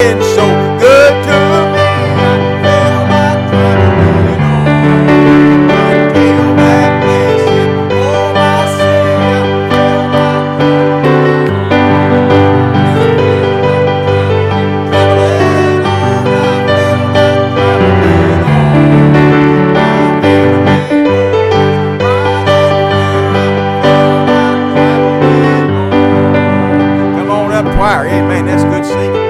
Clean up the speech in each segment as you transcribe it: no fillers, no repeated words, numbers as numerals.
been so good to me. I feel like traveling on until that blessed home I see. Come on up, choir. Amen. That's good singing.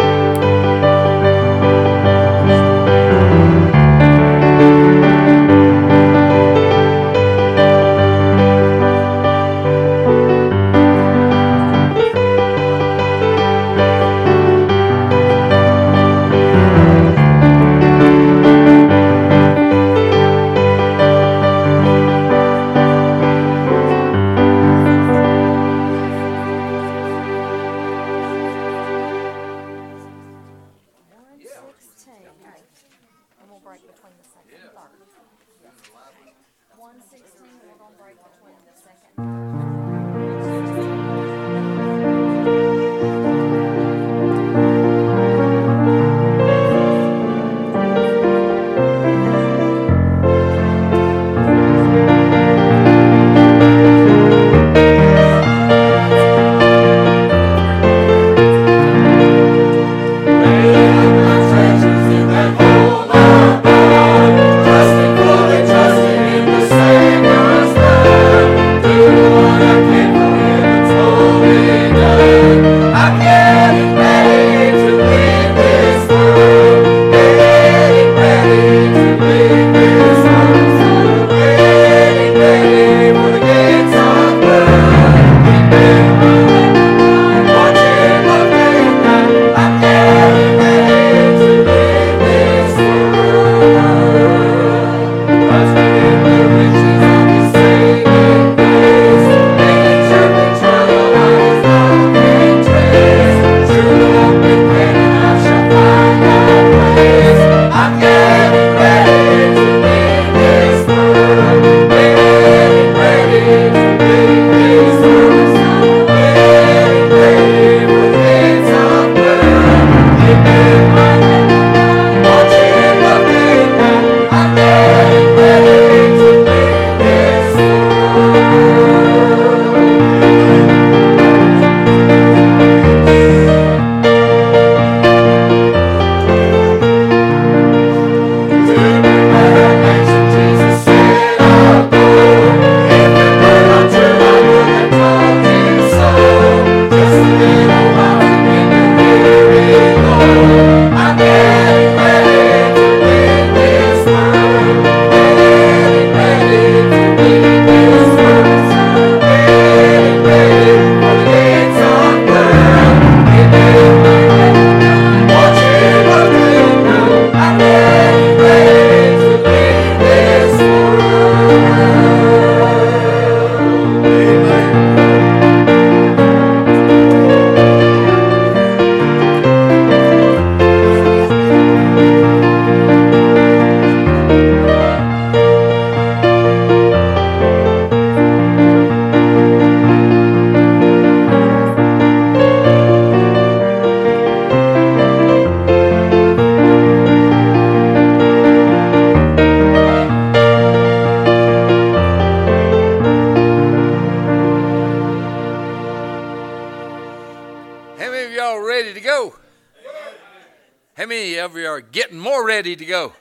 Ready to go.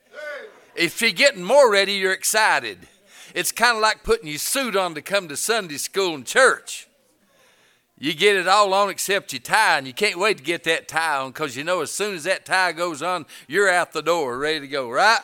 If you're getting more ready, you're excited. It's kind of like putting your suit on to come to Sunday school and church. You get it all on except your tie, and you can't wait to get that tie on because you know as soon as that tie goes on, you're out the door ready to go, right?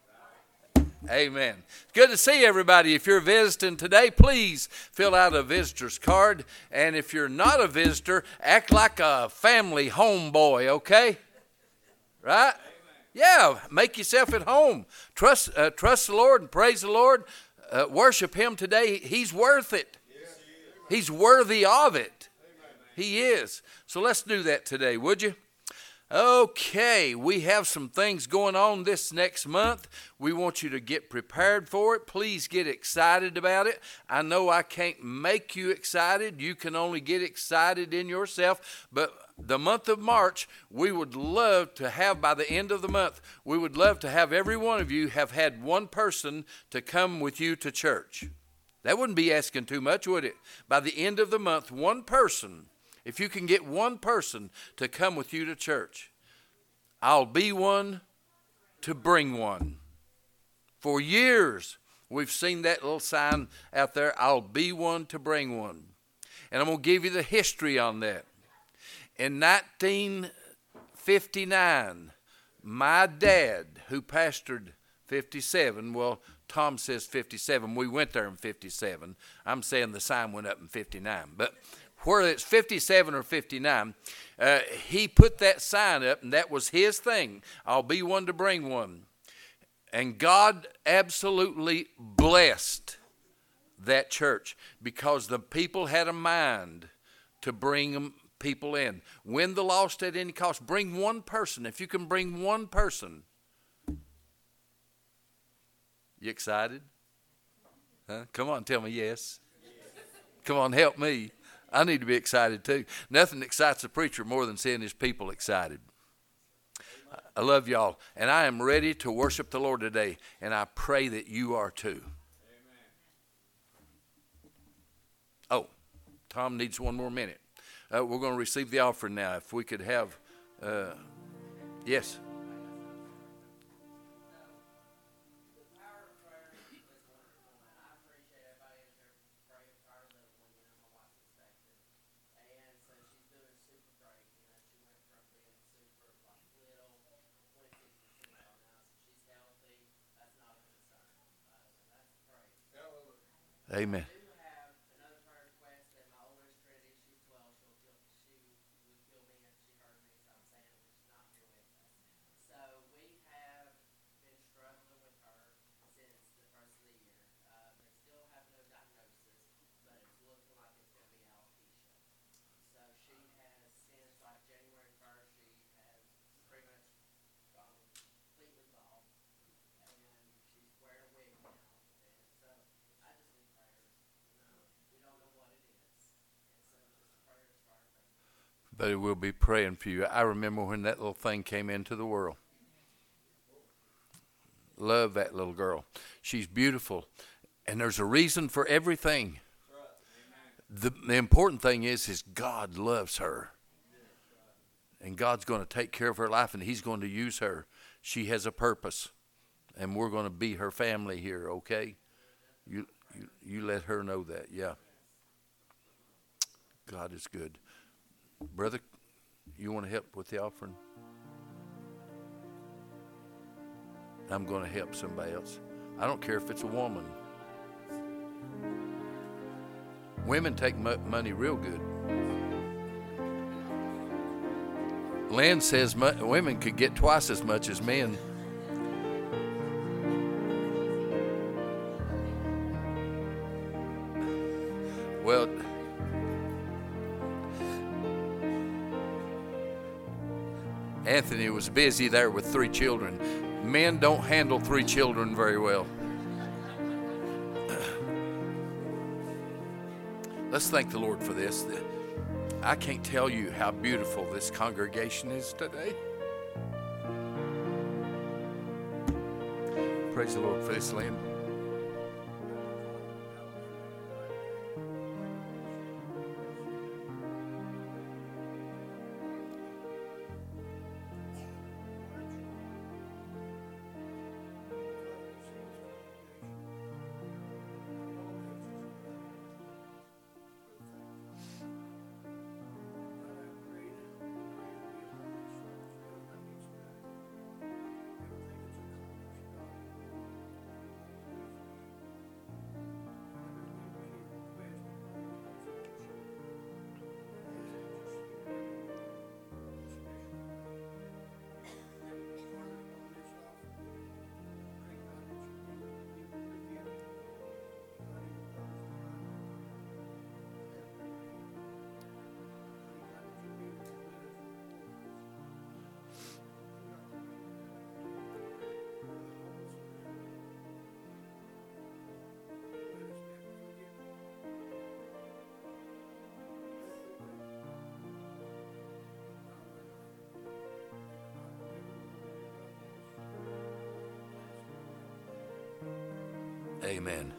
Amen. Good to see everybody. If you're visiting today, please fill out a visitor's card. And if you're not a visitor, act like a family homeboy, okay? Right? Yeah, make yourself at home. Trust the Lord and praise the Lord. Worship Him today. He's worth it. He's worthy of it. He is. So let's do that today, would you? Okay, we have some things going on this next month. We want you to get prepared for it. Please get excited about it. I know I can't make you excited. You can only get excited in yourself. But the month of March, we would love to have, by the end of the month, we would love to have every one of you have had one person to come with you to church. That wouldn't be asking too much, would it? By the end of the month, one person. If you can get one person to come with you to church, I'll be one to bring one. For years, we've seen that little sign out there, I'll be one to bring one. And I'm going to give you the history on that. In 1959, my dad, who pastored 57, well, Tom says 57. We went there in 57. I'm saying the sign went up in 59. But whether it's 57 or 59, he put that sign up, and that was his thing. I'll be one to bring one. And God absolutely blessed that church because the people had a mind to bring people in. Win the lost at any cost. Bring one person. If you can bring one person. You excited? Huh? Come on, tell me yes. Come on, help me. I need to be excited too. Nothing excites a preacher more than seeing his people excited. I love y'all, and I am ready to worship the Lord today, and I pray that you are too. Oh, Tom needs one more minute. We're going to receive the offering now. If we could have, yes. Amen. But we'll be praying for you. I remember when that little thing came into the world. Love that little girl. She's beautiful. And there's a reason for everything. The important thing is God loves her. And God's going to take care of her life, and he's going to use her. She has a purpose. And we're going to be her family here, okay? You let her know that, yeah. God is good. Brother, you want to help with the offering? I'm going to help somebody else. I don't care if it's a woman. Women take money real good. Lynn says women could get twice as much as men. Well, Anthony was busy there with 3 children. Men don't handle 3 children very well. Let's thank the Lord for this. I can't tell you how beautiful this congregation is today. Praise the Lord for this land. Amen.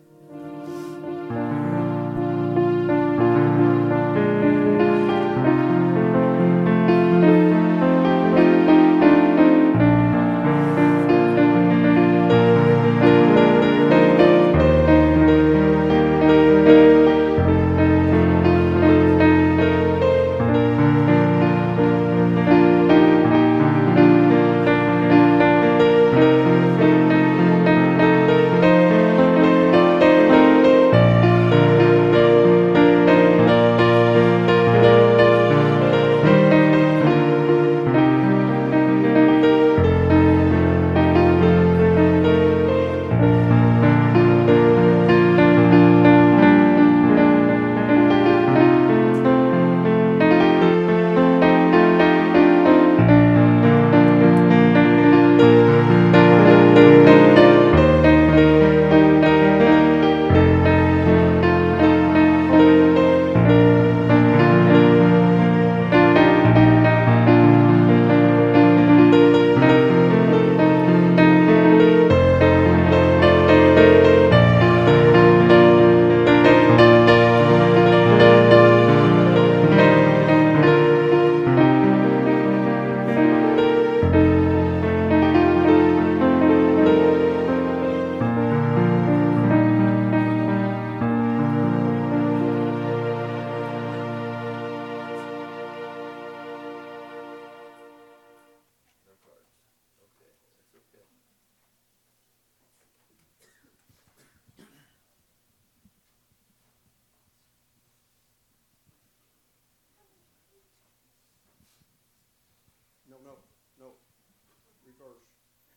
No. Reverse.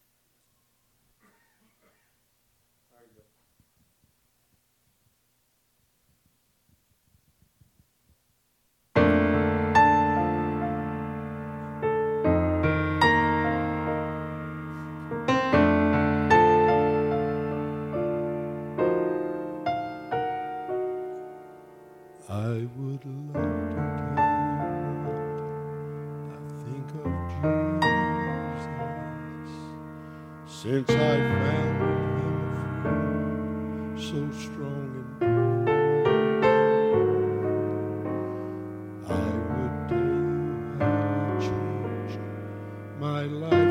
There you go. I would love to tell you what I think of Jesus, since I found him so strong and true. I would tell you how he changed my life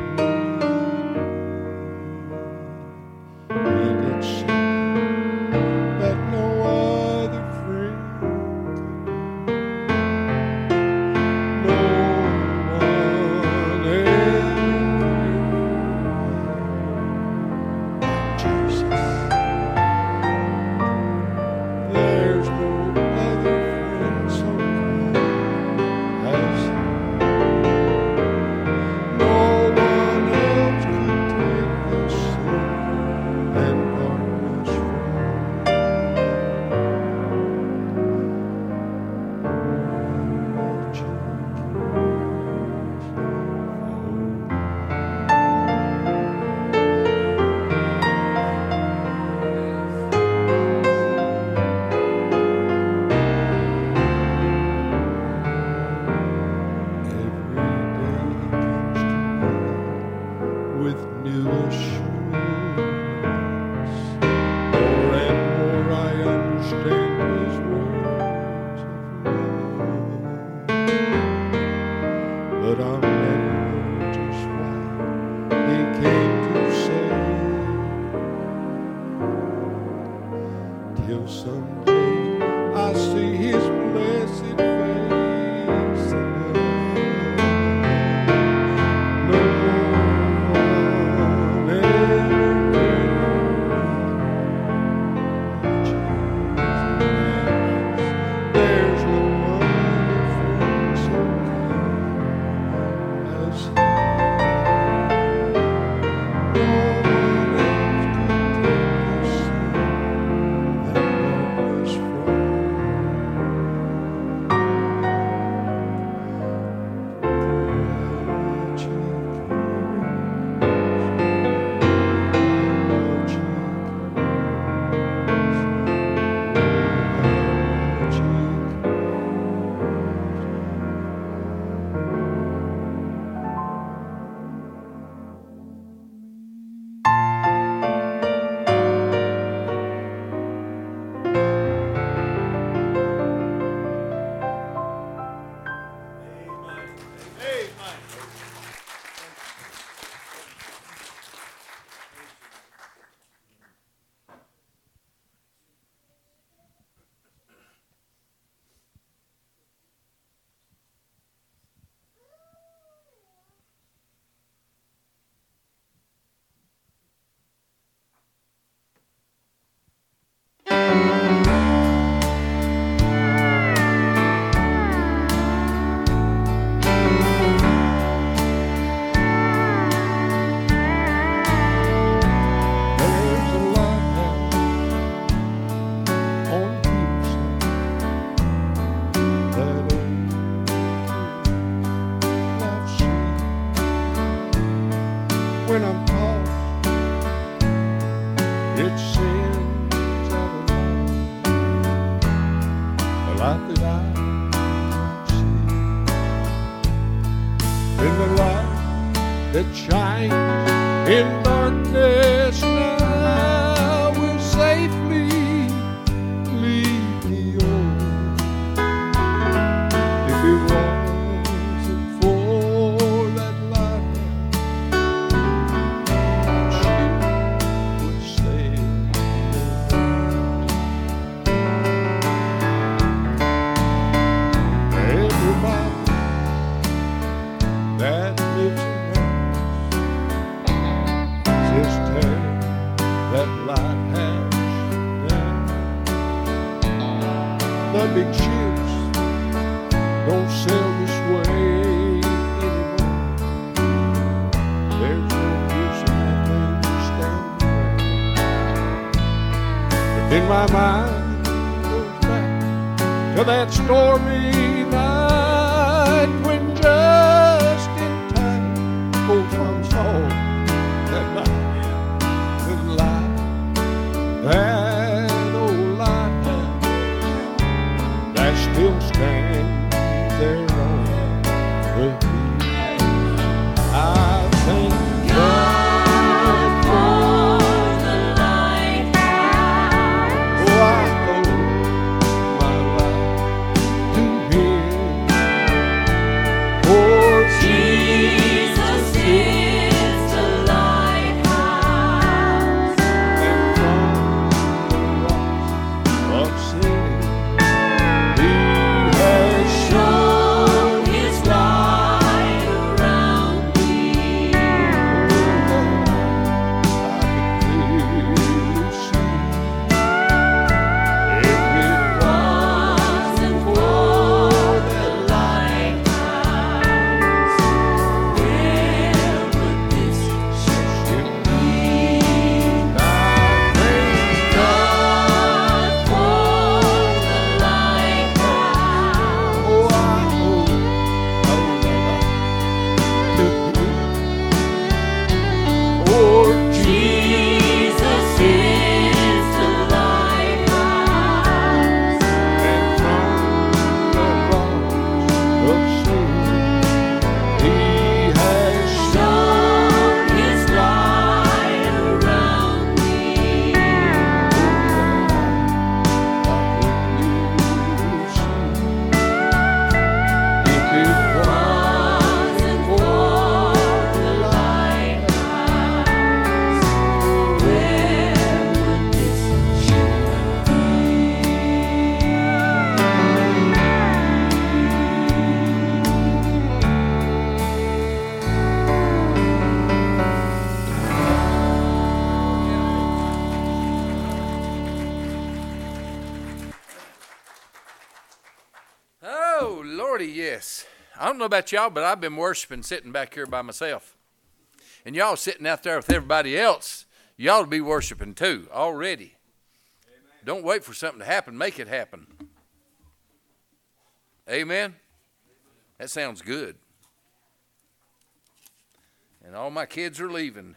completely. He did something that no other friend could do. No one else. Jesus. There's no other friend so kind as he. No one else could take this sin and darkness from with new assurance. More and more I understand his words of love. But I'll never know just what he came to say, till someday I see his blessed face and no one else. when I'm tossed, it sends out a light that I see. In the light that shines in darkness now will safely lead me on. If it wasn't for that light, she would stay. Everybody that lives around says tell that light has done. The big ships don't sail this way anymore. There's no use in that thing standing around. But then my mind goes back to that stormy night when just in time old Tom saw that light, the light, that old lighthouse that still stands there on the beach. I thank God for the lighthouse. Oh, I owe my life to Him. For Jesus is the lighthouse. and from the rocks of sin, He has Shown His light around me. Wasn't for the lighthouse, where would this ship be? God for the lighthouse. Jesus is the lighthouse. Shown His light around me. Wasn't for the lighthouse, where would this ship be? Oh, Lordy, yes. I don't know about y'all, but I've been worshiping sitting back here by myself. And y'all sitting out there with everybody else, y'all to be worshiping too already. Don't wait for something to happen. Make it happen. Amen? That sounds good. And all my kids are leaving.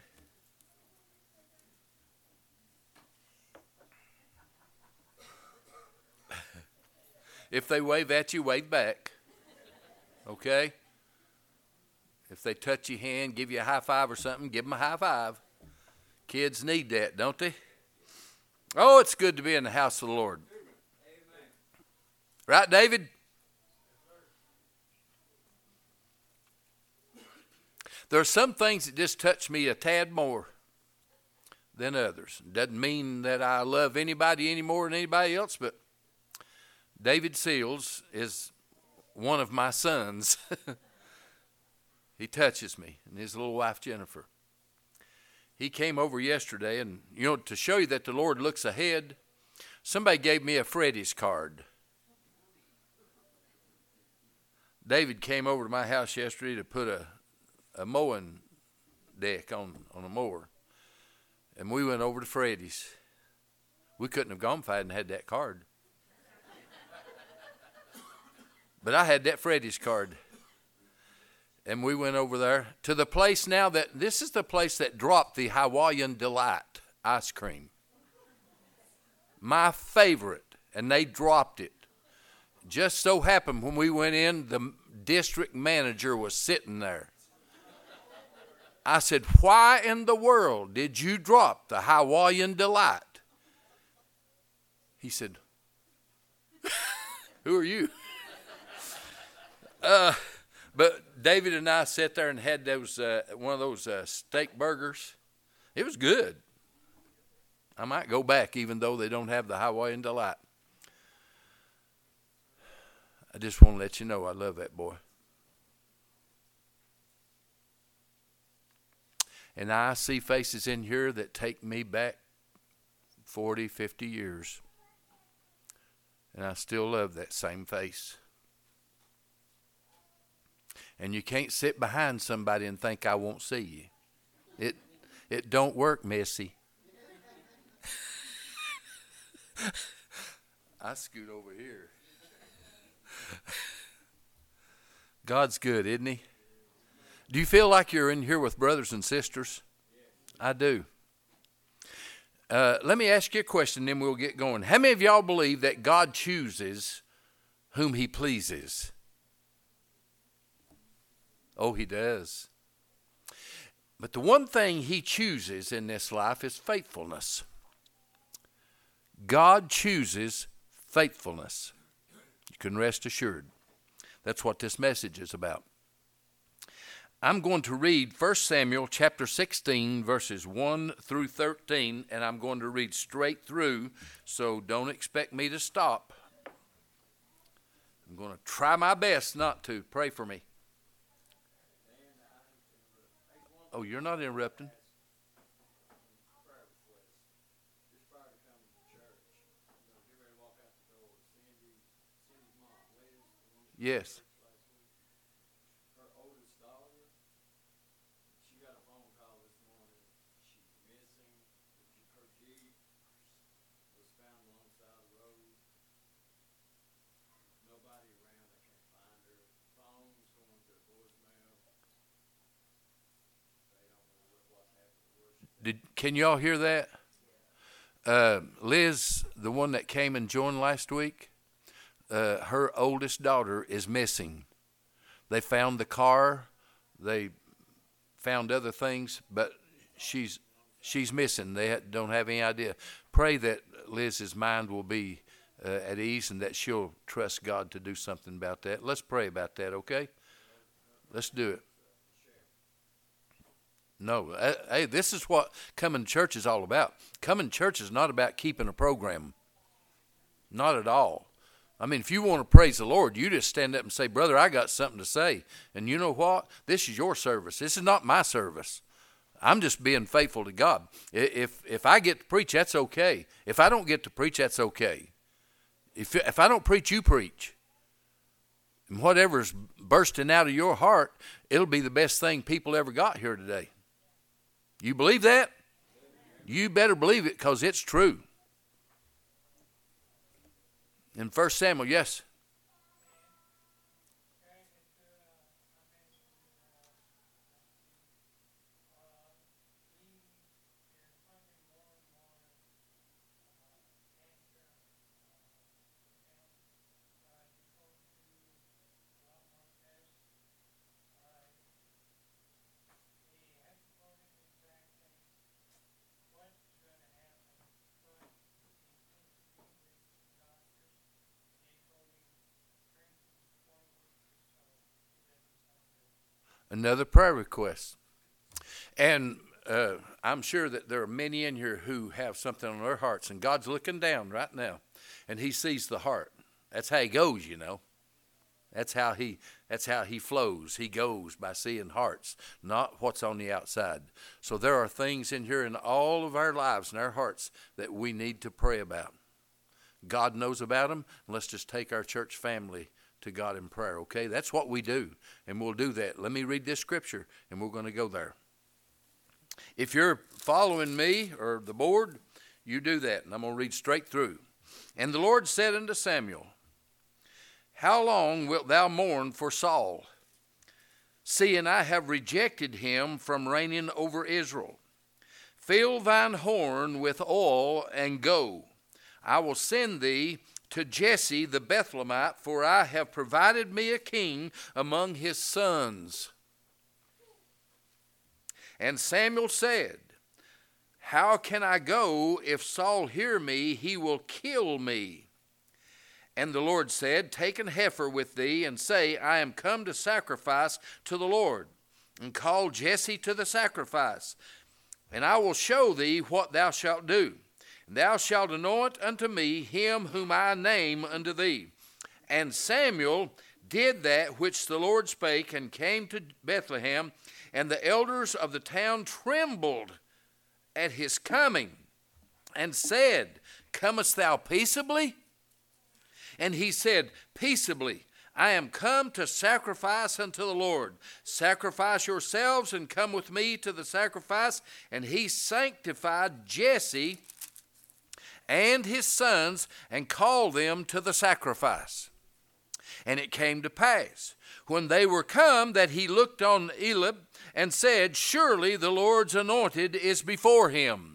If they wave at you, wave back. Okay? If they touch your hand, give you a high five or something, give them a high five. Kids need that, don't they? Oh, it's good to be in the house of the Lord. Right, David? There are some things that just touch me a tad more than others. Doesn't mean that I love anybody any more than anybody else, but David Seals is one of my sons. He touches me, and his little wife Jennifer. He came over yesterday, and to show you that the Lord looks ahead, somebody gave me a Freddy's card. David came over to my house yesterday to put a mowing deck on a mower, and we went over to Freddy's. We couldn't have gone if I hadn't had that card. But I had that Freddy's card. And we went over there to the place now that, this is the place that dropped the Hawaiian Delight ice cream. My favorite. And they dropped it. Just so happened when we went in, the district manager was sitting there. I said, why in the world did you drop the Hawaiian Delight? He said, who are you? But David and I sat there and had those one of those steak burgers. It was good. I might go back even though they don't have the Hawaiian Delight. I just want to let you know I love that boy. And I see faces in here that take me back 40, 50 years. And I still love that same face. And you can't sit behind somebody and think I won't see you. It don't work, Missy. I scoot over here. God's good, isn't he? Do you feel like you're in here with brothers and sisters? I do. Let me ask you a question, then we'll get going. How many of y'all believe that God chooses whom he pleases? Oh, he does. But the one thing he chooses in this life is faithfulness. God chooses faithfulness. You can rest assured. That's what this message is about. I'm going to read 1 Samuel chapter 16, verses 1 through 13, and I'm going to read straight through, so don't expect me to stop. I'm going to try my best not to. Pray for me. Oh, you're not interrupting? Yes. Her oldest daughter, she got a phone call this morning. She's missing. Her Jeep was found alongside the road. Nobody around. They can't find her. Phone's going to voicemail. They don't know what's happened. Can y'all hear that? Liz, the one that came and joined last week, her oldest daughter is missing. They found the car. They found other things, but she's missing. They don't have any idea. Pray that Liz's mind will be at ease and that she'll trust God to do something about that. Let's pray about that, okay? Let's do it. No, hey, this is what coming to church is all about. Coming to church is not about keeping a program. Not at all. I mean, if you want to praise the Lord, you just stand up and say, brother, I got something to say. And you know what? This is your service. This is not my service. I'm just being faithful to God. If I get to preach, that's okay. If I don't get to preach, that's okay. If I don't preach, you preach. And whatever's bursting out of your heart, it'll be the best thing people ever got here today. You believe that? You better believe it because it's true. In 1 Samuel, yes. Another prayer request. And I'm sure that there are many in here who have something on their hearts, and God's looking down right now, and he sees the heart. That's how he goes, you know. That's how he flows. He goes by seeing hearts, not what's on the outside. So there are things in here in all of our lives and our hearts that we need to pray about. God knows about them. Let's just take our church family to God in prayer, okay? That's what we do, and we'll do that. Let me read this scripture, and we're going to go there. If you're following me or the board, you do that, and I'm going to read straight through. And the Lord said unto Samuel, how long wilt thou mourn for Saul? seeing I have rejected him from reigning over Israel. Fill thine horn with oil and go. I will send thee to Jesse the Bethlehemite, for I have provided me a king among his sons. And Samuel said, How can I go? If Saul hear me, he will kill me. And the Lord said, Take an heifer with thee, and say, I am come to sacrifice to the Lord. And call Jesse to the sacrifice. And I will show thee what thou shalt do. And thou shalt anoint unto me him whom I name unto thee. And Samuel did that which the Lord spake, and came to Bethlehem. And the elders of the town trembled at his coming, and said, Comest thou peaceably? And he said, Peaceably. I am come to sacrifice unto the Lord. Sacrifice yourselves and come with me to the sacrifice. And he sanctified Jesse and his sons and called them to the sacrifice. And it came to pass, when they were come, that he looked on Eliab and said, Surely the Lord's anointed is before him.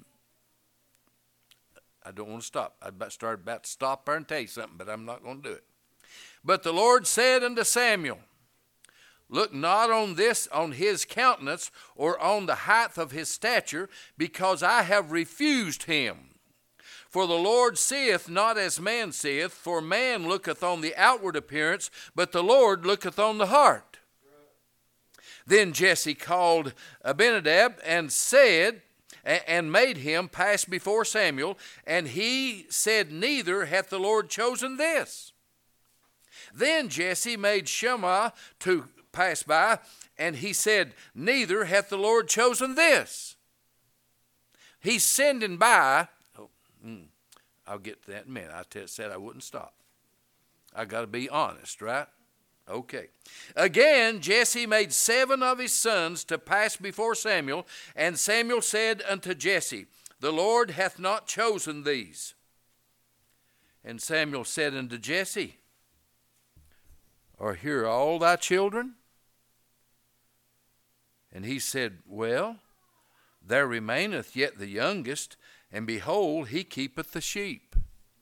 I don't want to stop. I started about to stop there and tell you something, but I'm not going to do it. But the Lord said unto Samuel, Look not on this, on his countenance, or on the height of his stature, because I have refused him. For the Lord seeth not as man seeth, for man looketh on the outward appearance, but the Lord looketh on the heart. Then Jesse called Abinadab and said, and made him pass before Samuel, and he said, Neither hath the Lord chosen this. Then Jesse made Shammah to pass by, and he said, Neither hath the Lord chosen this. He's sending by. I'll get to that in a minute. I said I wouldn't stop. I got to be honest, right? Okay. Again, Jesse made 7 of his sons to pass before Samuel, and Samuel said unto Jesse, The Lord hath not chosen these. And Samuel said unto Jesse, Are here all thy children? And he said, Well, there remaineth yet the youngest, and behold, he keepeth the sheep.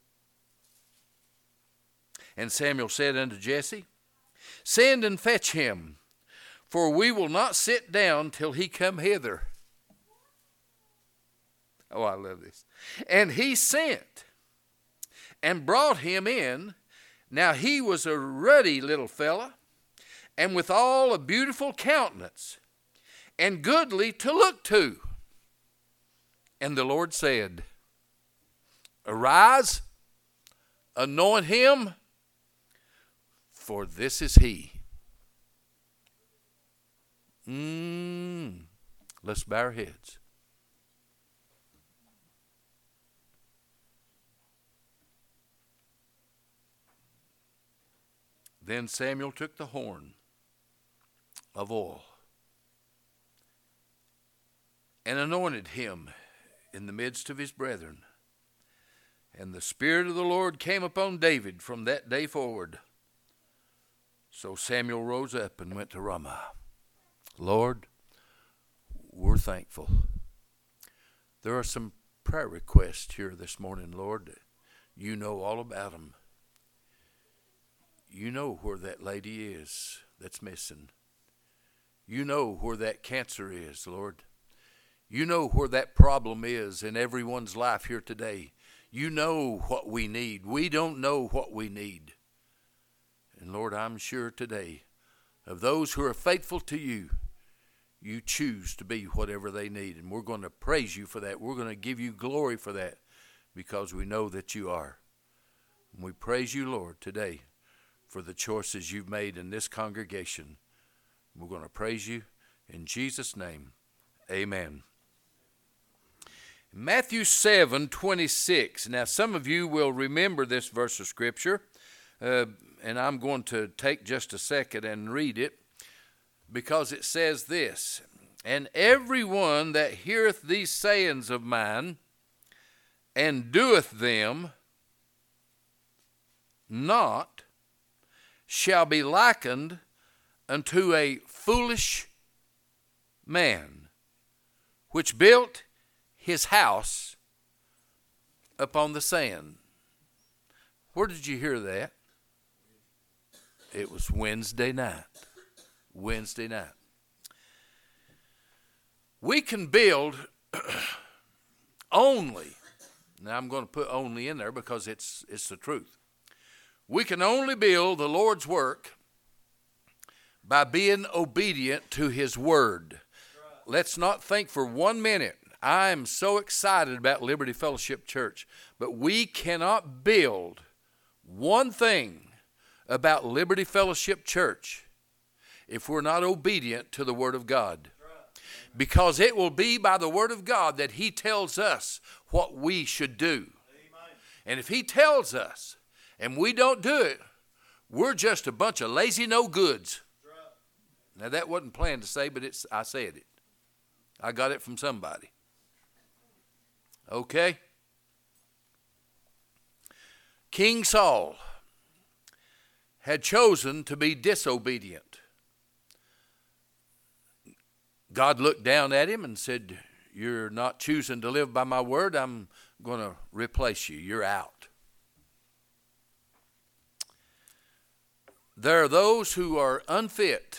And Samuel said unto Jesse, Send and fetch him, for we will not sit down till he come hither. Oh, I love this. And he sent and brought him in. Now he was a ruddy little fella, and withal a beautiful countenance, and goodly to look to. And the Lord said, Arise, anoint him, for this is he. Let's bow our heads. Then Samuel took the horn of oil and anointed him in the midst of his brethren. And the Spirit of the Lord came upon David from that day forward. So Samuel rose up and went to Ramah. Lord, we're thankful. There are some prayer requests here this morning, Lord. You know all about them. You know where that lady is that's missing. You know where that cancer is, Lord. You know where that problem is in everyone's life here today. You know what we need. We don't know what we need. And Lord, I'm sure today of those who are faithful to you, you choose to be whatever they need. And we're going to praise you for that. We're going to give you glory for that because we know that you are. And we praise you, Lord, today for the choices you've made in this congregation. We're going to praise you in Jesus' name. Amen. Matthew 7:26. Now, some of you will remember this verse of Scripture, and I'm going to take just a second and read it, because it says this, And everyone that heareth these sayings of mine, and doeth them not, shall be likened unto a foolish man, which built his house upon the sand. Where did you hear that? It was Wednesday night. Wednesday night. We can build only, now I'm going to put only in there because it's the truth. We can only build the Lord's work by being obedient to His Word. Let's not think for 1 minute, I am so excited about Liberty Fellowship Church, but we cannot build one thing about Liberty Fellowship Church if we're not obedient to the Word of God. Because it will be by the Word of God that He tells us what we should do. And if He tells us and we don't do it, we're just a bunch of lazy no-goods. Now that wasn't planned to say, but I said it. I got it from somebody. Okay? King Saul had chosen to be disobedient. God looked down at him and said, "You're not choosing to live by my word. I'm going to replace you. You're out." There are those who are unfit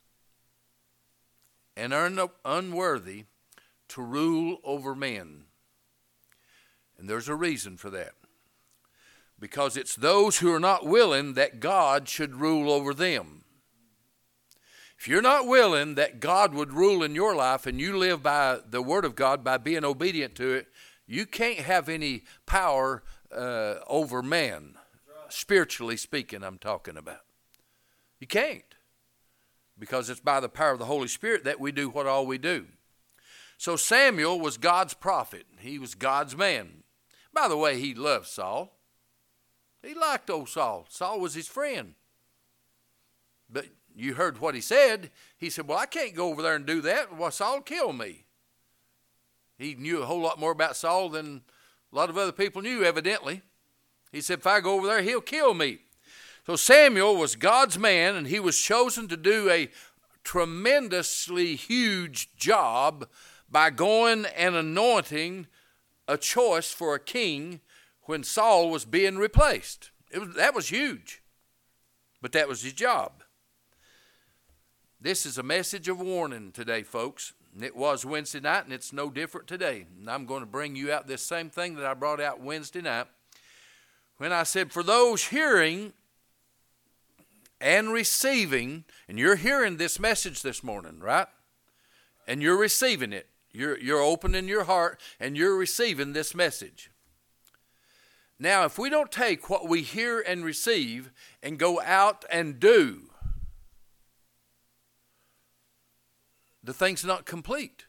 and unworthy to rule over men. And there's a reason for that. Because it's those who are not willing that God should rule over them. If you're not willing that God would rule in your life and you live by the Word of God, by being obedient to it, you can't have any power over man. Spiritually speaking, I'm talking about. You can't. Because it's by the power of the Holy Spirit that we do what all we do. So Samuel was God's prophet. He was God's man. By the way, he loved Saul. He liked old Saul. Saul was his friend. But you heard what he said. He said, "Well, I can't go over there and do that. Well, Saul killed me." He knew a whole lot more about Saul than a lot of other people knew, evidently. He said, "If I go over there, he'll kill me." So Samuel was God's man, and he was chosen to do a tremendously huge job by going and anointing a choice for a king when Saul was being replaced. That was huge, but that was his job. This is a message of warning today, folks. It was Wednesday night, and it's no different today. And I'm going to bring you out this same thing that I brought out Wednesday night when I said, for those hearing and receiving, and you're hearing this message this morning, right? And you're receiving it. You're opening your heart and you're receiving this message. Now, if we don't take what we hear and receive and go out and do, the thing's not complete.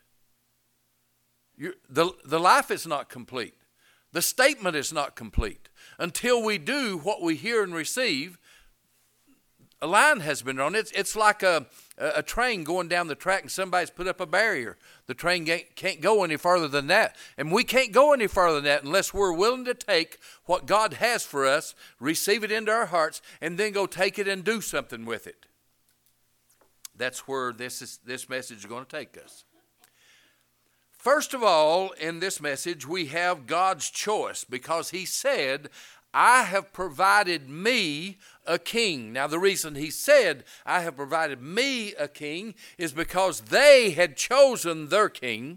The life is not complete. The statement is not complete. Until we do what we hear and receive, a line has been drawn. It's like a train going down the track and somebody's put up a barrier. The train can't go any farther than that. And we can't go any farther than that unless we're willing to take what God has for us, receive it into our hearts, and then go take it and do something with it. That's where this message is going to take us. First of all, in this message, we have God's choice because He said, "I have provided me a king." Now, the reason He said, "I have provided me a king," is because they had chosen their king.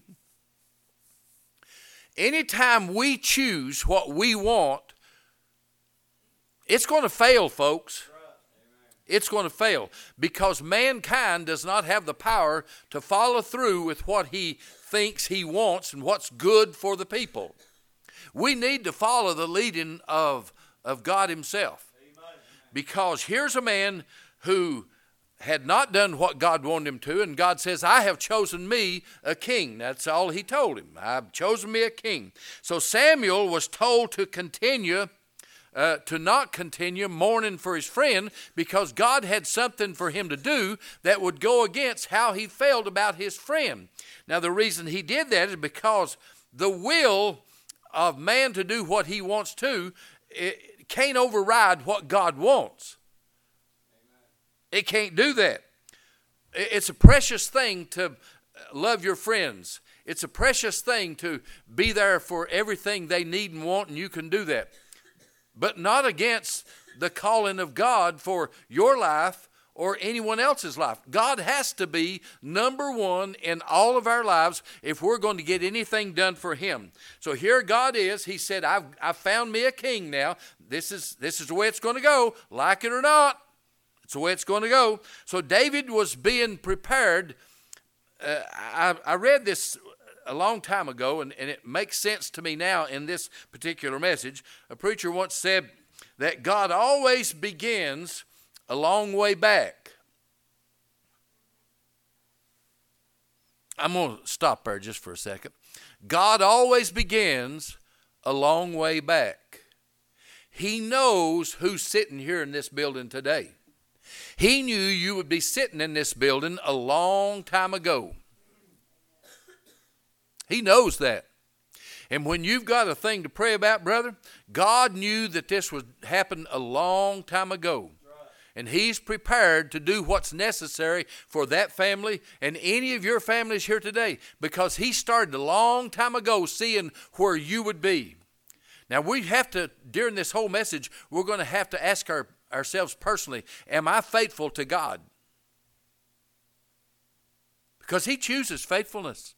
Anytime we choose what we want, it's going to fail, folks. It's going to fail because mankind does not have the power to follow through with what he thinks he wants and what's good for the people. We need to follow the leading of God Himself. Because here's a man who had not done what God wanted him to, and God says, "I have chosen me a king." That's all He told him. "I've chosen me a king." So Samuel was told to continue, to not continue mourning for his friend because God had something for him to do that would go against how he felt about his friend. Now, the reason he did that is because the will of man to do what he wants to, it can't override what God wants. It can't do that. It's a precious thing to love your friends. It's a precious thing to be there for everything they need and want, and you can do that. But not against the calling of God for your life or anyone else's life. God has to be number one in all of our lives if we're going to get anything done for him. So here God is. He said, I've found me a king now. This is the way it's going to go, like it or not. It's the way it's going to go. So David was being prepared. I read this a long time ago, and it makes sense to me now in this particular message. A preacher once said that God always begins a long way back. I'm going to stop there just for a second. God always begins a long way back. He knows who's sitting here in this building today. He knew you would be sitting in this building a long time ago. He knows that. And when you've got a thing to pray about, brother, God knew that this would happen a long time ago. And he's prepared to do what's necessary for that family and any of your families here today, because he started a long time ago seeing where you would be. Now we have to, during this whole message, we're going to have to ask ourselves personally, am I faithful to God? Because he chooses faithfulness.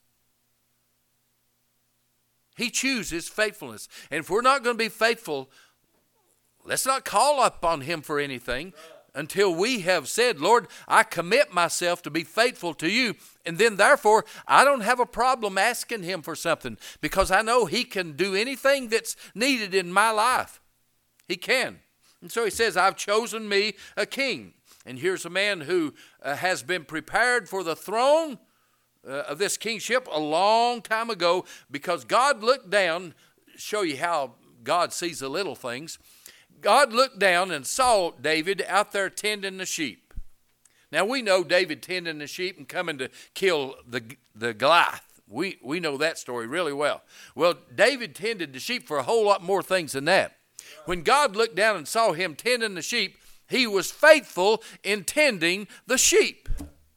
He chooses faithfulness. And if we're not going to be faithful, let's not call upon him for anything until we have said, Lord, I commit myself to be faithful to you. And then therefore, I don't have a problem asking him for something, because I know he can do anything that's needed in my life. He can. And so he says, I've chosen me a king. And here's a man who has been prepared for the throne of this kingship a long time ago, because God looked down, show you how God sees the little things. God looked down and saw David out there tending the sheep. Now we know David tending the sheep and coming to kill the Goliath. We know that story really well. Well, David tended the sheep for a whole lot more things than that. When God looked down and saw him tending the sheep, he was faithful in tending the sheep.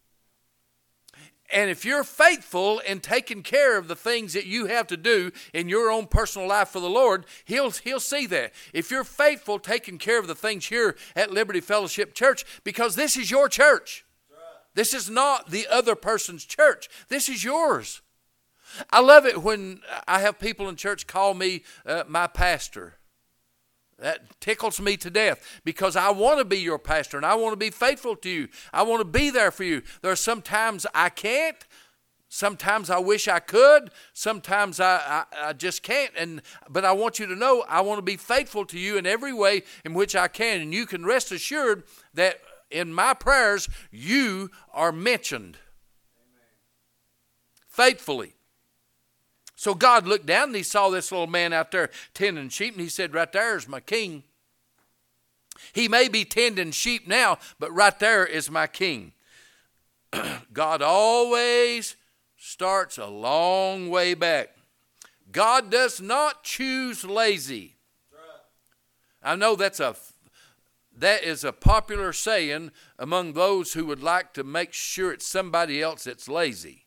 And if you're faithful in taking care of the things that you have to do in your own personal life for the Lord, he'll see that. If you're faithful taking care of the things here at Liberty Fellowship Church, because this is your church. This is not the other person's church. This is yours. I love it when I have people in church call me my pastor. That tickles me to death, because I want to be your pastor and I want to be faithful to you. I want to be there for you. There are some times I can't. Sometimes I wish I could. Sometimes I just can't. But I want you to know I want to be faithful to you in every way in which I can. And you can rest assured that in my prayers you are mentioned. Amen. Faithfully. So God looked down and he saw this little man out there tending sheep, and he said, right there's my king. He may be tending sheep now, but right there is my king. God always starts a long way back. God does not choose lazy. I know that is a popular saying among those who would like to make sure it's somebody else that's lazy.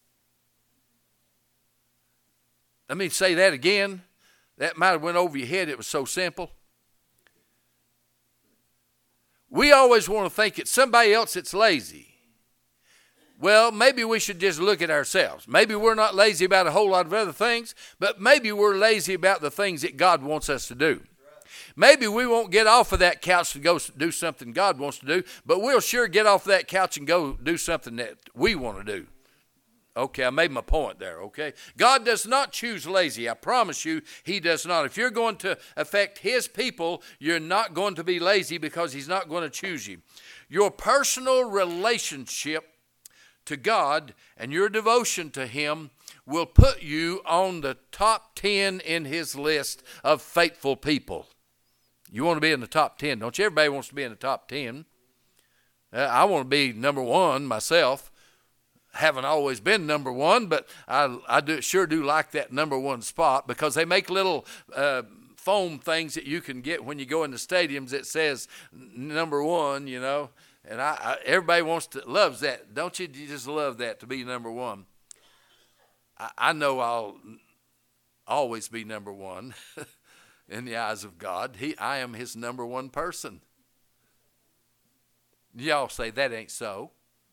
Let me say that again. That might have went over your head. It was so simple. We always want to think it's somebody else that's lazy. Well, maybe we should just look at ourselves. Maybe we're not lazy about a whole lot of other things, but maybe we're lazy about the things that God wants us to do. Maybe we won't get off of that couch to go do something God wants to do, but we'll sure get off that couch and go do something that we want to do. Okay, I made my point there, okay? God does not choose lazy. I promise you, he does not. If you're going to affect his people, you're not going to be lazy, because he's not going to choose you. Your personal relationship to God and your devotion to him will put you on the top 10 in his list of faithful people. You want to be in the top 10, don't you? Everybody wants to be in the top 10. I want to be number one myself. Haven't always been number one, but I sure do like that number one spot, because they make little foam things that you can get when you go in the stadiums that says number one, you know, And everybody loves that. Don't you? You just love that, to be number one. I know I'll always be number one in the eyes of God. I am his number one person. Y'all say that ain't so.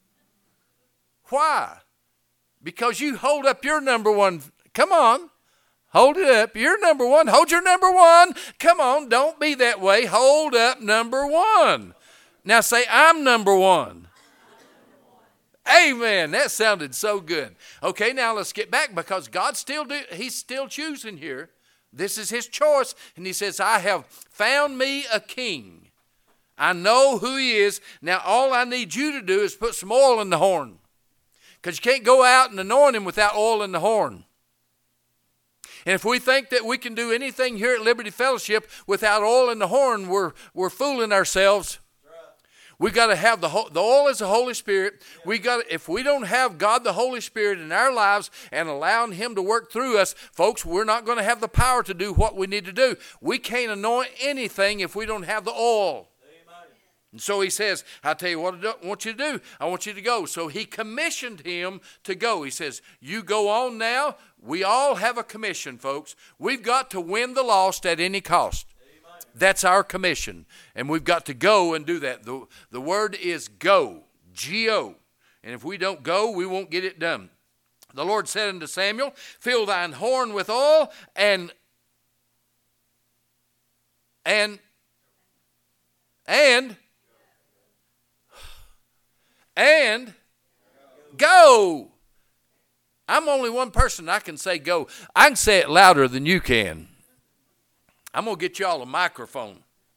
Why? Because you hold up your number one. Come on. Hold it up. You're number one. Hold your number one. Come on. Don't be that way. Hold up number one. Now say, I'm number one. Amen. That sounded so good. Okay, now let's get back, because he's still choosing here. This is his choice. And he says, I have found me a king. I know who he is. Now all I need you to do is put some oil in the horn. Because you can't go out and anoint him without oil in the horn. And if we think that we can do anything here at Liberty Fellowship without oil in the horn, we're fooling ourselves. We got to have the oil is the Holy Spirit. If we don't have God the Holy Spirit in our lives and allowing him to work through us, folks, we're not going to have the power to do what we need to do. We can't anoint anything if we don't have the oil. And so he says, I'll tell you what I want you to do. I want you to go. So he commissioned him to go. He says, you go on now. We all have a commission, folks. We've got to win the lost at any cost. Amen. That's our commission. And we've got to go and do that. The word is go, G-O. And if we don't go, we won't get it done. The Lord said unto Samuel, fill thine horn with oil and go. I'm only one person. I can say go. I can say it louder than you can. I'm going to get y'all a microphone.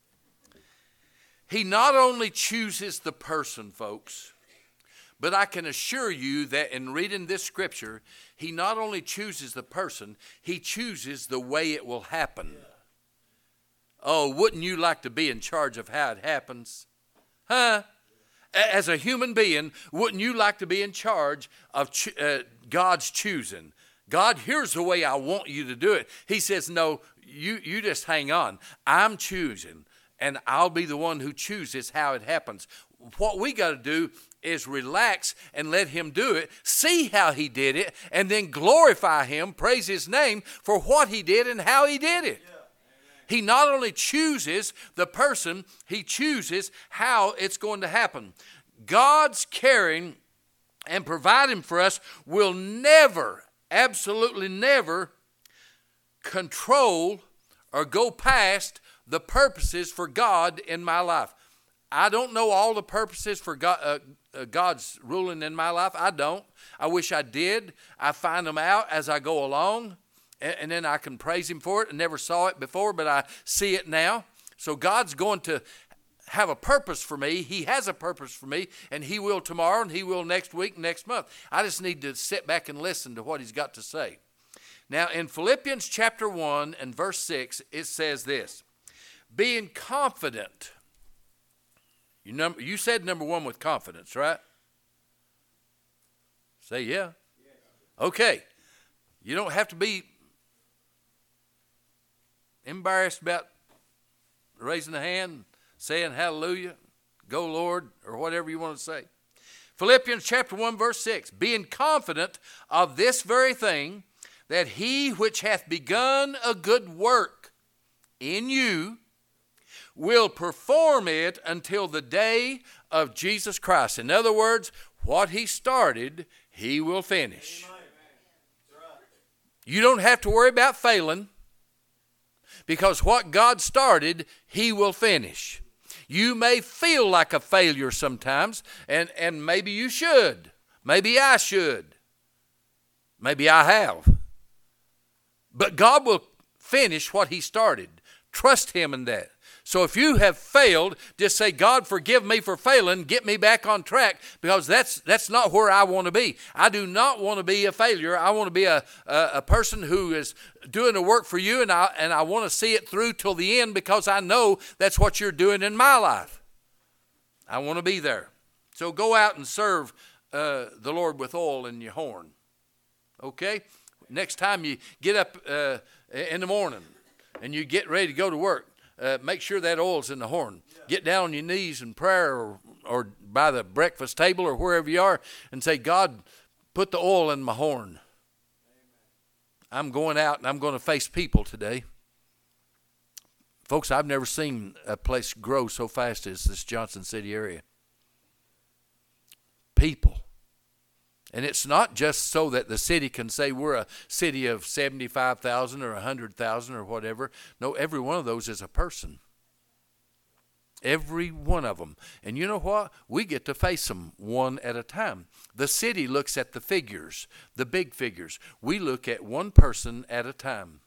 He not only chooses the person, folks, but I can assure you that in reading this scripture, he not only chooses the person, he chooses the way it will happen. Oh, wouldn't you like to be in charge of how it happens? Huh? As a human being, wouldn't you like to be in charge of God's choosing? God, here's the way I want you to do it. He says, no, you just hang on. I'm choosing, and I'll be the one who chooses how it happens. What we got to do is relax and let him do it, see how he did it, and then glorify him, praise his name for what he did and how he did it. He not only chooses the person, he chooses how it's going to happen. God's caring and providing for us will never, absolutely never control or go past the purposes for God in my life. I don't know all the purposes for God's ruling in my life. I don't. I wish I did. I find them out as I go along. And then I can praise him for it. I never saw it before, but I see it now. So God's going to have a purpose for me. He has a purpose for me, and he will tomorrow, and he will next week, next month. I just need to sit back and listen to what he's got to say. Now, in Philippians chapter 1 and verse 6, it says this, being confident. You said number one with confidence, right? Say yeah. Okay. You don't have to be embarrassed about raising a hand, saying hallelujah, go Lord, or whatever you want to say. Philippians chapter 1 verse 6, being confident of this very thing, that he which hath begun a good work in you will perform it until the day of Jesus Christ. In other words, what he started, he will finish. You don't have to worry about failing, because what God started, he will finish. You may feel like a failure sometimes, and maybe you should. Maybe I should. Maybe I have. But God will finish what he started. Trust him in that. So if you have failed, just say, God, forgive me for failing. Get me back on track, because that's not where I want to be. I do not want to be a failure. I want to be a person who is doing the work for you, and I want to see it through till the end, because I know that's what you're doing in my life. I want to be there. So go out and serve the Lord with oil in your horn. Okay? Next time you get up in the morning and you get ready to go to work, make sure that oil's in the horn. Get down on your knees in prayer or by the breakfast table or wherever you are and say, God, put the oil in my horn. I'm going out and I'm going to face people today. Folks, I've never seen a place grow so fast as this Johnson City area. People. And it's not just so that the city can say we're a city of 75,000 or 100,000 or whatever. No, every one of those is a person. Every one of them. And you know what? We get to face them one at a time. The city looks at the figures, the big figures. We look at one person at a time.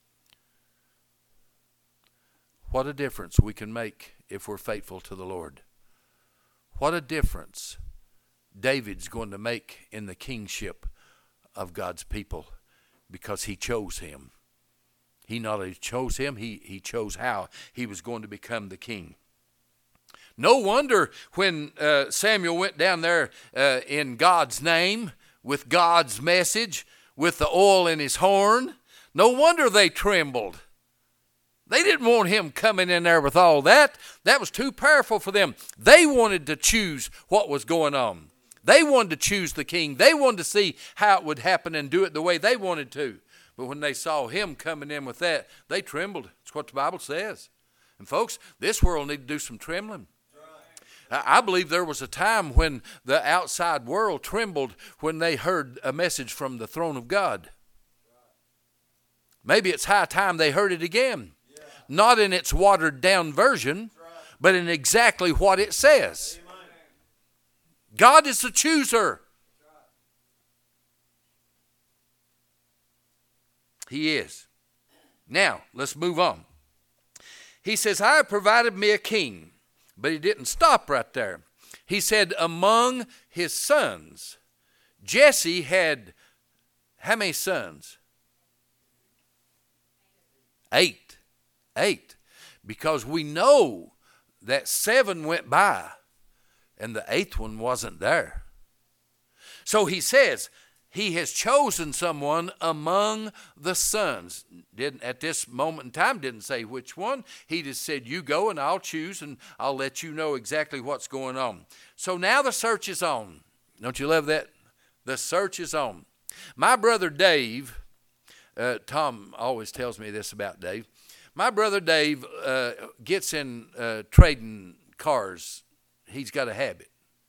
What a difference we can make if we're faithful to the Lord. What a difference David's going to make in the kingship of God's people because he chose him. He not only chose him, he chose how he was going to become the king. No wonder when Samuel went down there in God's name, with God's message, with the oil in his horn, no wonder they trembled. They didn't want him coming in there with all that. That was too powerful for them. They wanted to choose what was going on. They wanted to choose the king. They wanted to see how it would happen and do it the way they wanted to. But when they saw him coming in with that, they trembled. That's what the Bible says. And folks, this world needs to do some trembling. I believe there was a time when the outside world trembled when they heard a message from the throne of God. Maybe it's high time they heard it again. Not in its watered down version, but in exactly what it says. God is the chooser. He is. Now, let's move on. He says, I have provided me a king. But he didn't stop right there. He said, among his sons, Jesse had how many sons? 8. 8. Because we know that 7 went by and the 8th one wasn't there. So he says, he has chosen someone among the sons. At this moment in time, didn't say which one. He just said, you go and I'll choose and I'll let you know exactly what's going on. So now the search is on. Don't you love that? The search is on. My brother Dave, Tom always tells me this about Dave. My brother Dave gets in trading cars. He's got a habit.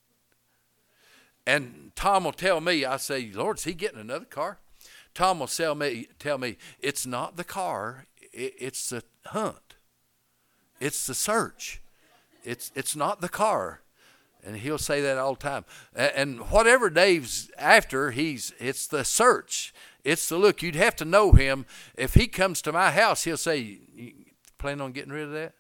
And Tom will tell me, I say, Lord, is he getting another car? Tom will tell me, it's not the car, it's the hunt. It's the search. It's not the car. And he'll say that all the time. And whatever Dave's after, it's the search. It's the look. You'd have to know him. If he comes to my house, he'll say, you plan on getting rid of that?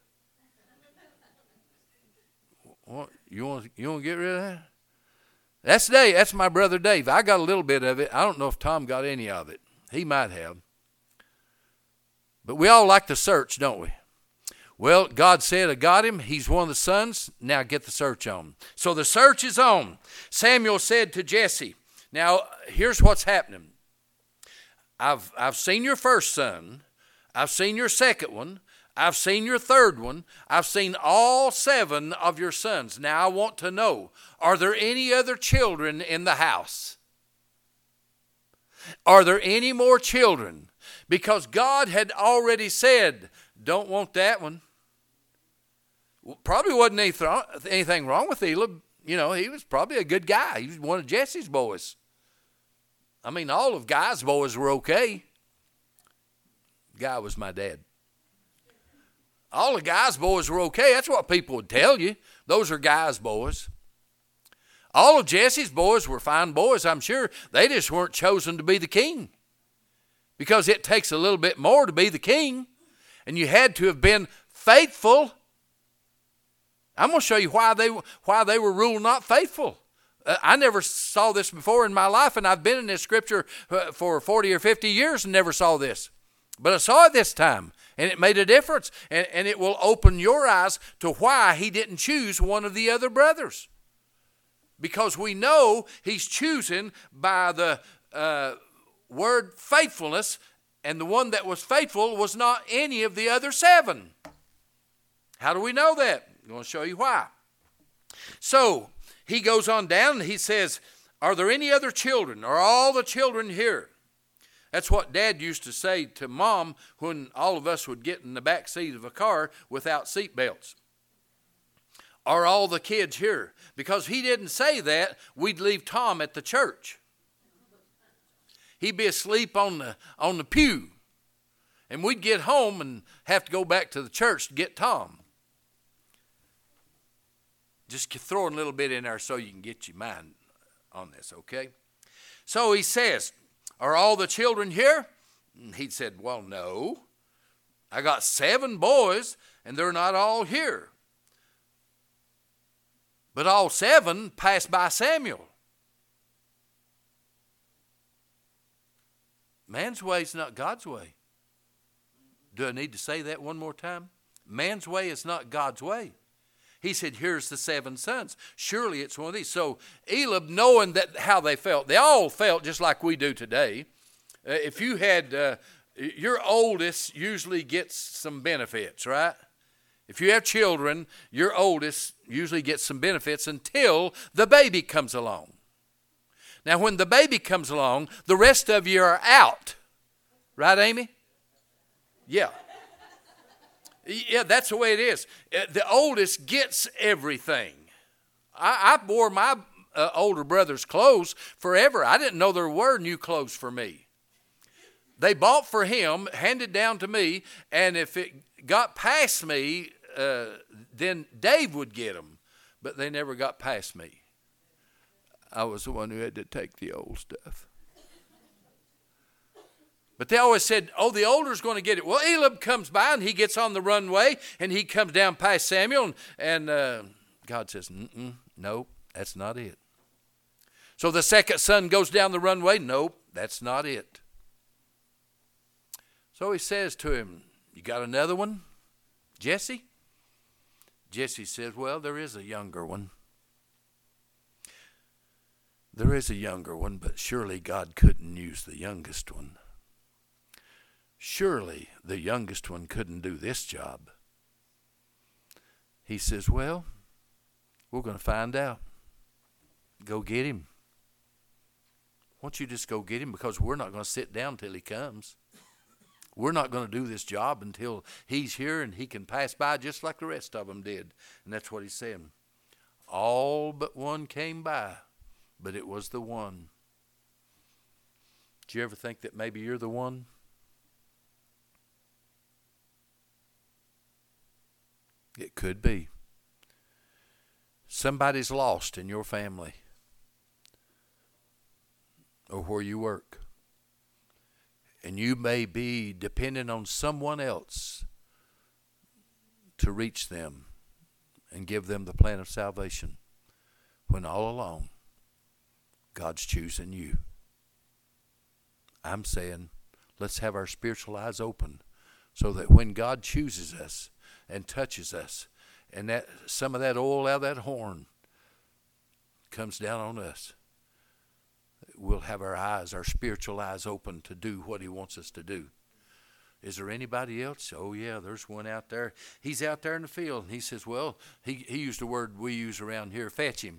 What? You want to get rid of that? That's Dave. That's my brother Dave. I got a little bit of it. I don't know if Tom got any of it. He might have. But we all like to search, don't we? Well, God said, I got him. He's one of the sons. Now get the search on. So the search is on. Samuel said to Jesse, now here's what's happening. I've seen your first son. I've seen your second one. I've seen your third one. I've seen all 7 of your sons. Now I want to know, are there any other children in the house? Are there any more children? Because God had already said, don't want that one. Well, probably wasn't anything wrong with Elah. You know, he was probably a good guy. He was one of Jesse's boys. I mean, all of Guy's boys were okay. Guy was my dad. All the Guy's boys were okay. That's what people would tell you. Those are Guy's boys. All of Jesse's boys were fine boys, I'm sure. They just weren't chosen to be the king. Because it takes a little bit more to be the king. And you had to have been faithful. I'm going to show you why they were ruled not faithful. I never saw this before in my life, and I've been in this scripture for 40 or 50 years and never saw this. But I saw it this time, and it made a difference. And it will open your eyes to why he didn't choose one of the other brothers. Because we know he's choosing by the word faithfulness, and the one that was faithful was not any of the other 7. How do we know that? I'm going to show you why. So he goes on down and he says, are there any other children? Are all the children here? That's what Dad used to say to Mom when all of us would get in the back seat of a car without seat belts. Are all the kids here? Because he didn't say that, we'd leave Tom at the church. He'd be asleep on the pew. And we'd get home and have to go back to the church to get Tom. Just throwing a little bit in there so you can get your mind on this, okay? So he says, are all the children here? And he said, well, no. I got 7 boys, and they're not all here. But all 7 passed by Samuel. Man's way is not God's way. Do I need to say that one more time? Man's way is not God's way. He said, here's the 7 sons. Surely it's one of these. So Eliab, knowing that how they felt, they all felt just like we do today. If you had, your oldest usually gets some benefits, right? If you have children, your oldest usually gets some benefits until the baby comes along. Now, when the baby comes along, the rest of you are out. Right, Amy? Yeah. Yeah, that's the way it is. The oldest gets everything. I wore my older brother's clothes forever. I didn't know there were new clothes for me. They bought for him, handed down to me, and if it got past me, then Dave would get them. But they never got past me. I was the one who had to take the old stuff. But they always said, oh, the older's going to get it. Well, Eliab comes by and he gets on the runway and he comes down past Samuel and God says, nope, that's not it. So the second son goes down the runway. Nope, that's not it. So he says to him, you got another one, Jesse? Jesse says, well, there is a younger one. There is a younger one, but surely God couldn't use the youngest one. Surely the youngest one couldn't do this job. He says, well, we're going to find out. Go get him. Why don't you just go get him? Because we're not going to sit down till he comes. We're not going to do this job until he's here and he can pass by just like the rest of them did. And that's what he's saying. All but one came by, but it was the one. Do you ever think that maybe you're the one? It could be. Somebody's lost in your family or where you work. And you may be dependent on someone else to reach them and give them the plan of salvation, when all along God's choosing you. I'm saying let's have our spiritual eyes open so that when God chooses us and touches us, and that some of that oil out of that horn comes down on us, we'll have our eyes, our spiritual eyes open to do what he wants us to do. Is there anybody else? Oh, yeah, there's one out there. He's out there in the field. And he says, well, he used a word we use around here, fetch him.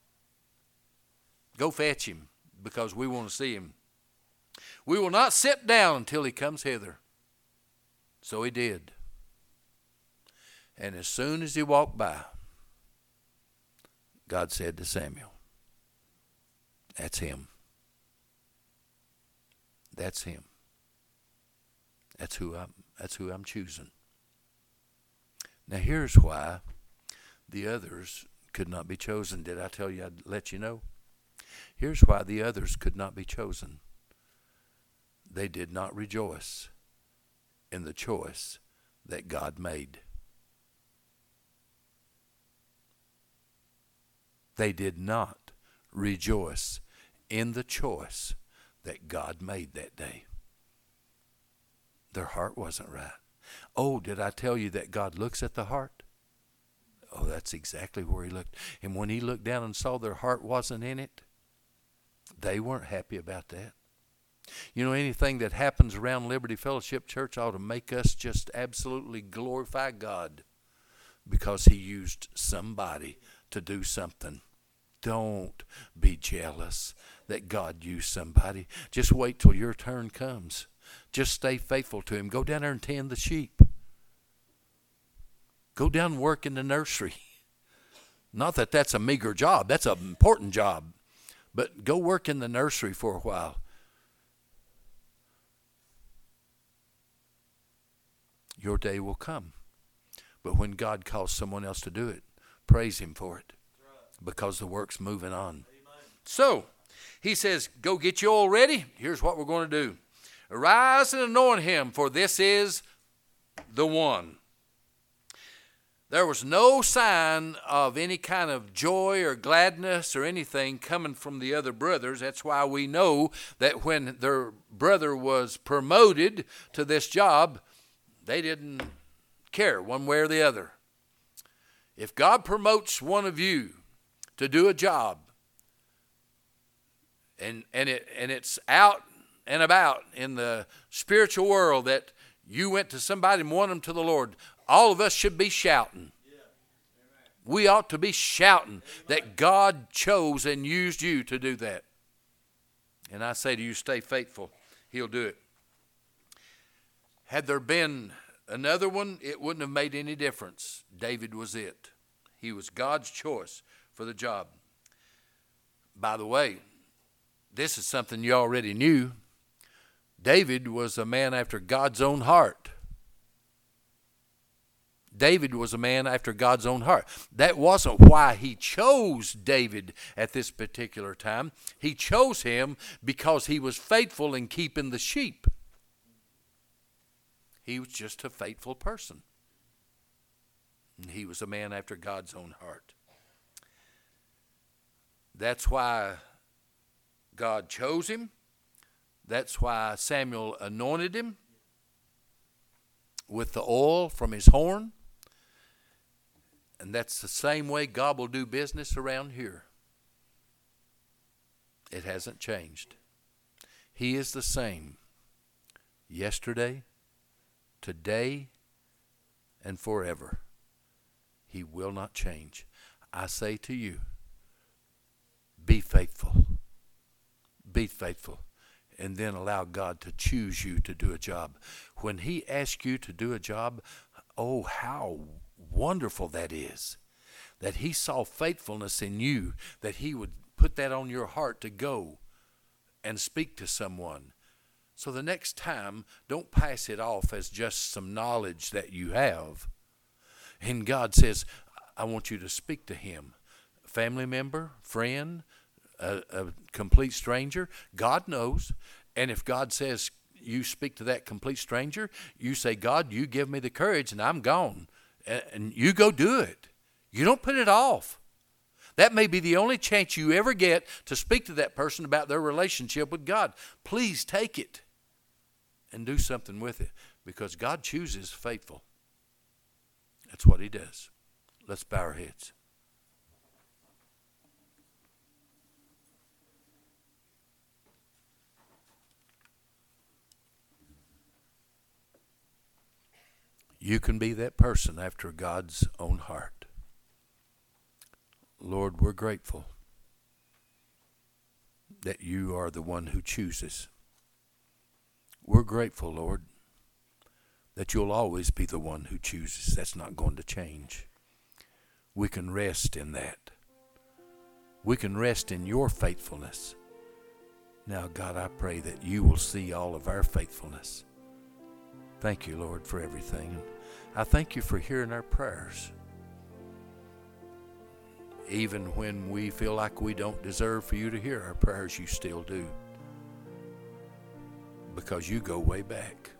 Go fetch him, because we want to see him. We will not sit down until he comes hither. So he did. And as soon as he walked by, God said to Samuel, that's him. That's him. That's who I'm choosing. Now here's why the others could not be chosen. Did I tell you I'd let you know? Here's why the others could not be chosen. They did not rejoice in the choice that God made. They did not rejoice in the choice that God made that day. Their heart wasn't right. Oh, did I tell you that God looks at the heart? Oh, that's exactly where he looked. And when he looked down and saw their heart wasn't in it, they weren't happy about that. You know, anything that happens around Liberty Fellowship Church ought to make us just absolutely glorify God. because he used somebody to do something. Don't be jealous that God used somebody. Just wait till your turn comes. Just stay faithful to him. Go down there and tend the sheep. Go down and work in the nursery. Not that that's a meager job. That's an important job. But go work in the nursery for a while. Your day will come. But when God calls someone else to do it, praise him for it. Because the work's moving on. So, he says, go get your oil ready. Here's what we're going to do. Arise and anoint him, for this is the one. There was no sign of any kind of joy or gladness or anything coming from the other brothers. That's why we know that when their brother was promoted to this job, they didn't care one way or the other. If God promotes one of you to do a job, and it's out and about in the spiritual world that you went to somebody and won them to the Lord, all of us should be shouting. We ought to be shouting that God chose and used you to do that. And I say to you, stay faithful. He'll do it. Had there been another one, it wouldn't have made any difference. David was it. He was God's choice for the job. By the way, this is something you already knew. David was a man after God's own heart. David was a man after God's own heart. That wasn't why he chose David at this particular time. He chose him because he was faithful in keeping the sheep. He was just a faithful person. And he was a man after God's own heart. That's why God chose him. That's why Samuel anointed him with the oil from his horn. And that's the same way God will do business around here. It hasn't changed. He is the same yesterday, today, and forever. He will not change. I say to you, be faithful. Be faithful. And then allow God to choose you to do a job. When he asks you to do a job, oh, how wonderful that is. That he saw faithfulness in you, that he would put that on your heart to go and speak to someone. So the next time, don't pass it off as just some knowledge that you have. And God says, I want you to speak to him. Family member, friend, a complete stranger, God knows. And if God says you speak to that complete stranger, you say, God, you give me the courage and I'm gone. And you go do it. You don't put it off. That may be the only chance you ever get to speak to that person about their relationship with God. Please take it and do something with it, because God chooses faithful. That's what he does. Let's bow our heads. You can be that person after God's own heart. Lord, we're grateful that you are the one who chooses. We're grateful, Lord, that you'll always be the one who chooses. That's not going to change. We can rest in that. We can rest in your faithfulness. Now, God, I pray that you will see all of our faithfulness. Thank you, Lord, for everything. I thank you for hearing our prayers. Even when we feel like we don't deserve for you to hear our prayers, you still do. Because you go way back.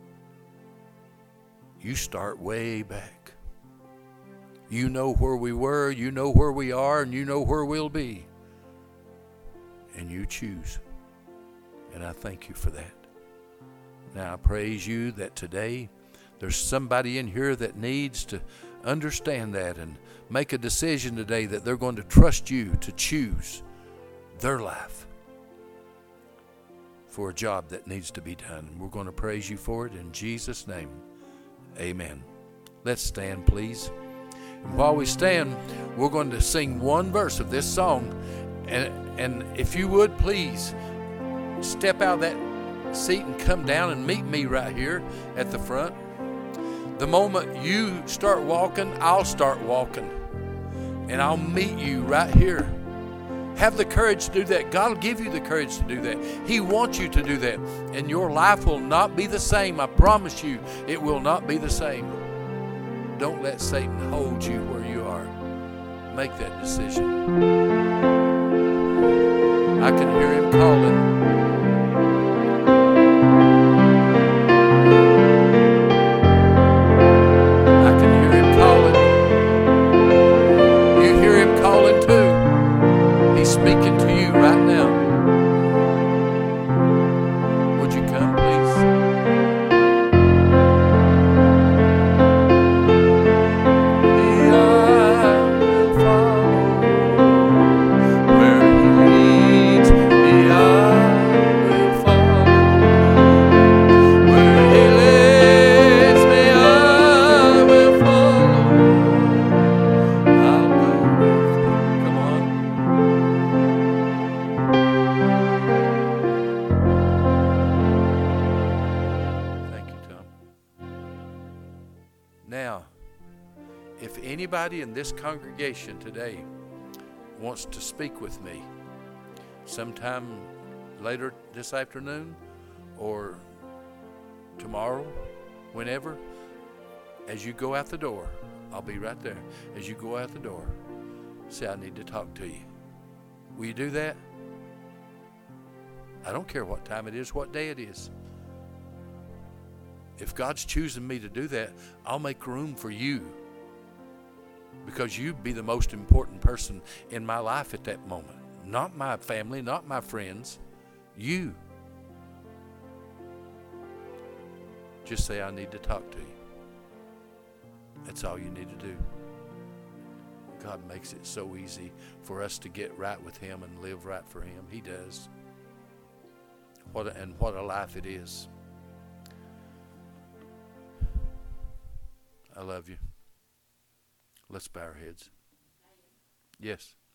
You start way back. You know where we were, you know where we are, and you know where we'll be. And you choose. And I thank you for that. Now I praise you that today there's somebody in here that needs to understand that and make a decision today that they're going to trust you to choose their life for a job that needs to be done. We're going to praise you for it in Jesus' name. Amen. Let's stand, please. While we stand, we're going to sing one verse of this song. And if you would, please step out of that seat and come down and meet me right here at the front. The moment you start walking, I'll start walking. And I'll meet you right here. Have the courage to do that. God will give you the courage to do that. He wants you to do that. And your life will not be the same. I promise you, it will not be the same. Don't let Satan hold you where you are. Make that decision. I can hear him calling. Speaking to you right now. Would you come, please? I will follow where He leads me. I will follow where He leads me. I will follow. I'll go with Him. Come on. Now, if anybody in this congregation today wants to speak with me sometime later this afternoon or tomorrow, whenever, as you go out the door, I'll be right there. As you go out the door, say, I need to talk to you. Will you do that? I don't care what time it is, what day it is. If God's choosing me to do that, I'll make room for you, because you'd be the most important person in my life at that moment. Not my family, not my friends, you. Just say, I need to talk to you. That's all you need to do. God makes it so easy for us to get right with Him and live right for Him. He does. What a life it is. I love you. Let's bow our heads. Yes.